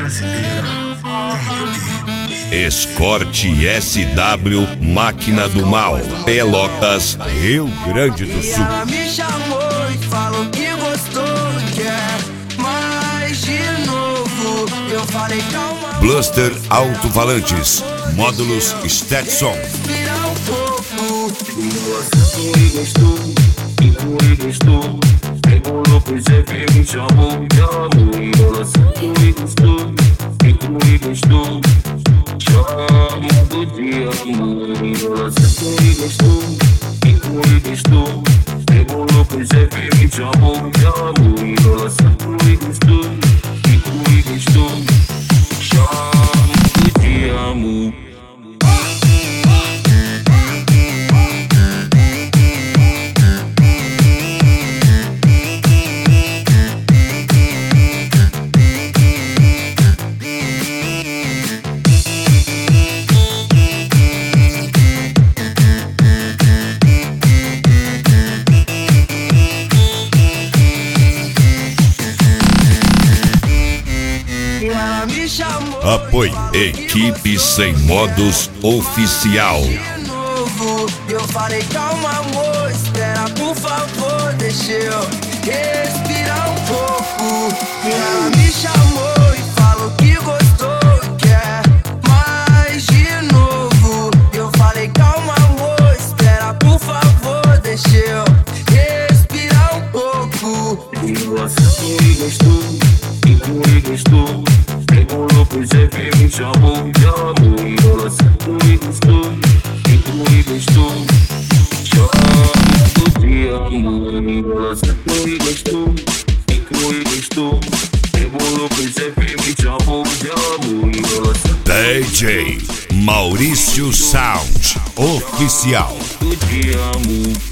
Escort SW Máquina do Mal, Pelotas, Rio Grande do Sul. Ela me chamou e falou que gostou, quer mais de novo. Eu falei calma. Bluster Alto-Falantes, módulos Stetson. Respira um pouco. Gostou, regulou pro chefe, me chamou de amor. E ela sentou e gostou, chama do dia, amor. E ela sentou e gostou, regulou pro chefe, me chamou de amor. E ela sentou e gostou, chama do dia, amor. Ela me chamou. Apoio Equipe Sem Modos Oficial. De novo, eu falei calma amor, espera por favor, deixa eu respirar um pouco. Ela me chamou e falou que gostou, quer mais de novo. Eu falei calma amor, espera por favor, deixa eu respirar um pouco. Ela sentou e gostou, regulou pro chefe, me chamou de amor. E ela sentou e gostou, chama do dia, amor. E ela sentou e gostou, regulou pro chefe, me chamou de amor. E ela sentou DJ Maurício Sound Oficial. do dia, amor.